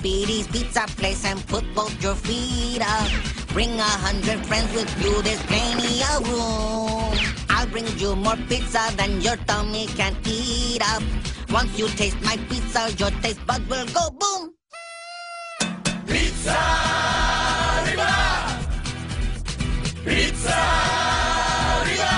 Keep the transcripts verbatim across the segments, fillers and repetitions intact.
Speedy's Pizza Place and put both your feet up. Bring a hundred friends with you, there's plenty of room. I'll bring you more pizza than your tummy can eat up. Once you taste my pizza, your taste buds will go boom. Pizza Arriba! Pizza Arriba!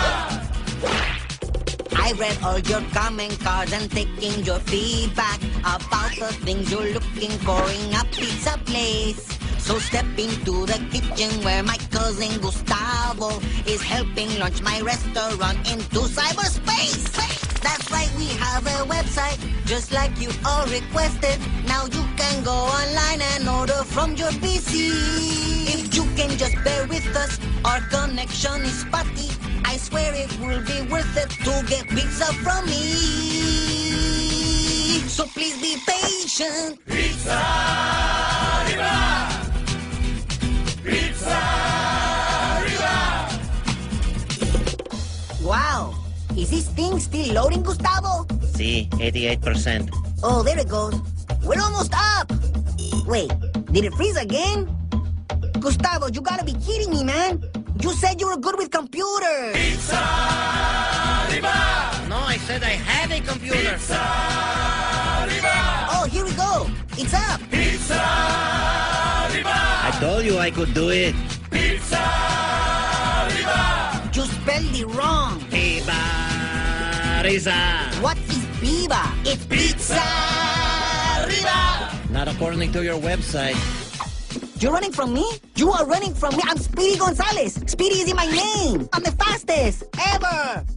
I read all your comment cards and taking your feedback about the things you're looking for in a pizza place. So step into the kitchen where my cousin Gustavo is helping launch my restaurant into cyberspace. That's right, we have a website, just like you all requested. Now you can go online and order from your P C. If you can just bear with us, our connection is spotty. I swear it will be worth it to get pizza from me. So please be patient. Pizza Arriba! Pizza Arriba! Wow, is this thing still loading, Gustavo? See, eighty-eight percent. Oh, there it goes. We're almost up. Wait, did it freeze again? Gustavo, you gotta be kidding me, man. You said you were good with computers. Pizza Arriba! No, I said I have a computer. Pizza Arriba! Oh, here we go. It's up. Pizza Arriba! I told you I could do it. Pizza Arriba! You spelled it wrong. Ibariza. What is Viva? It's Pizza Arriba! Not according to your website. You're running from me? You are running from me. I'm Speedy Gonzalez. Speedy is in my name. I'm the fastest ever.